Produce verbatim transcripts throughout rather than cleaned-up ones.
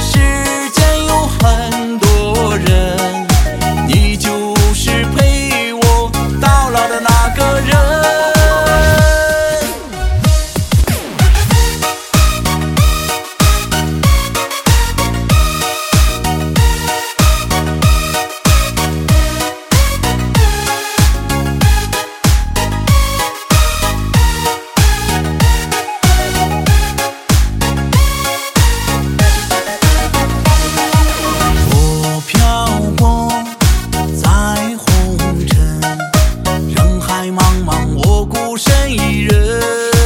世间有很多人，你就是陪我到老的那个人。孤身一人，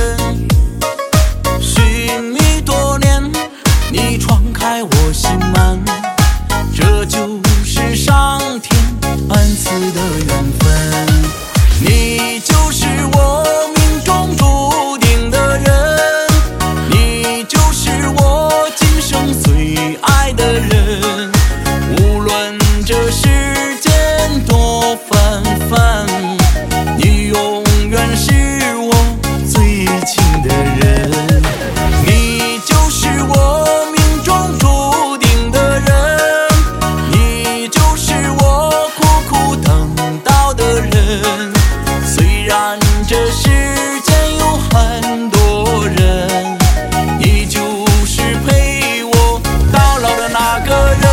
寻觅多年，你闯开我心门，这就是上天恩赐的缘分。你就是我命中注定的人，你就是我今生最爱的人。无论这世间多纷纷，你永远是我最亲的人，你就是我命中注定的人，你就是我苦苦等到的人。虽然这世间有很多人，你就是陪我到老的那个人。